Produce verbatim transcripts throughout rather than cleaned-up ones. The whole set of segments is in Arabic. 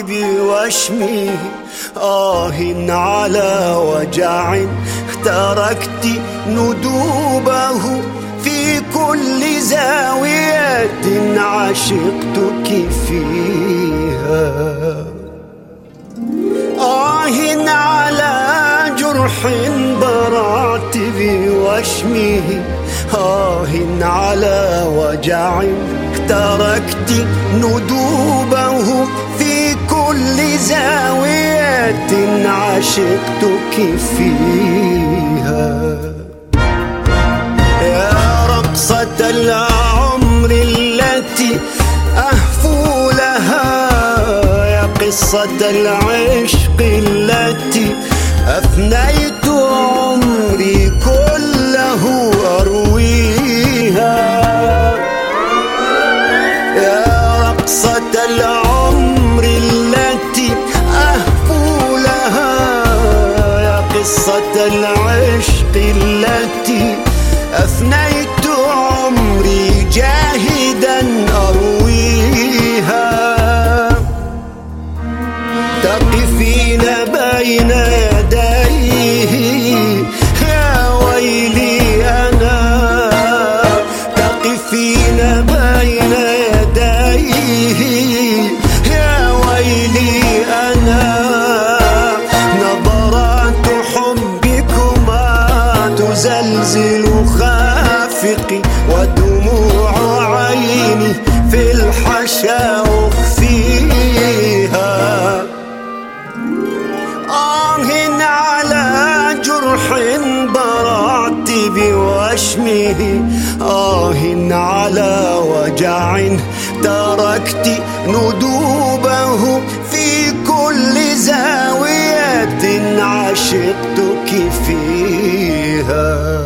بوشمه، آه على وجع تركت ندوبه في كل زاوية عشقتك فيها. آه على جرح برعت بوشمه، آه على وجع تركت ندوبه في كل زاوية عشقتك فيها. يا رقصة العمر التي أهفو لها، يا قصة العشق التي أفنيت عمري كله أرويها. يا رقصة العمر التي أهفو لها، يا قصة العشق التي أفنيت عمري جاهدا أرويها. تقفين بين يديه يا ويلي أنا، تقفين بين يديه يا ويلي أنا. نظرات حبكما تزلزل خافقي، ودموع عيني في الحشا أخفيها. آه على جرح برعت بوشمه، آه على وجع تركت ندوبه في كل زاوية عشقتك فيها.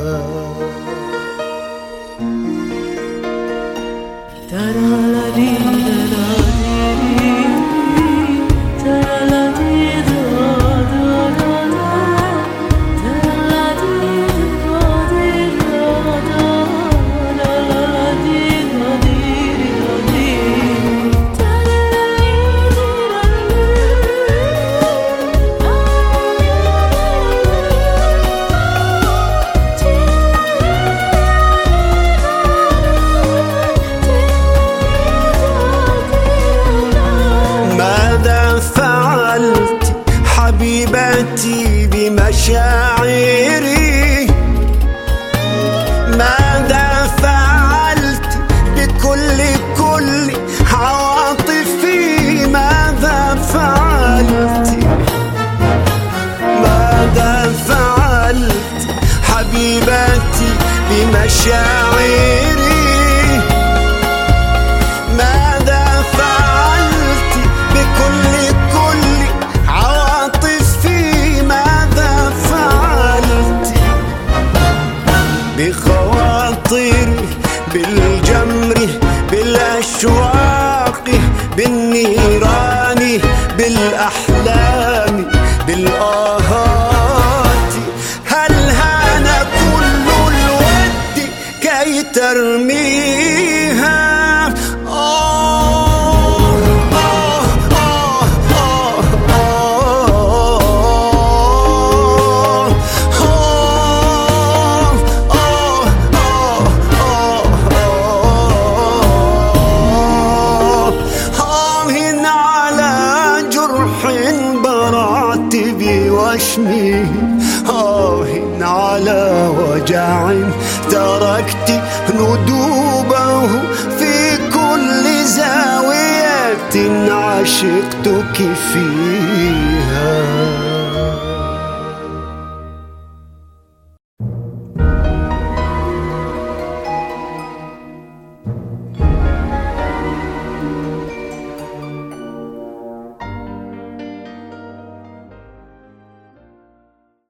حبيبتي بمشاعري، ماذا فعلت بكل كل عواطفي؟ ماذا فعلت ماذا فعلت حبيبتي بمشاعري؟ ماذا فعلت بكل كل عواطفي؟ ماذا فعلت بخواطري، بالجمر، بالأشواق، بالنيران، بالأحلام، بالآهات؟ هل هان كل الود كي ترميها؟ بوشمه، آه على وجع تركت ندوبه في كل زاوية عشقتك فيها.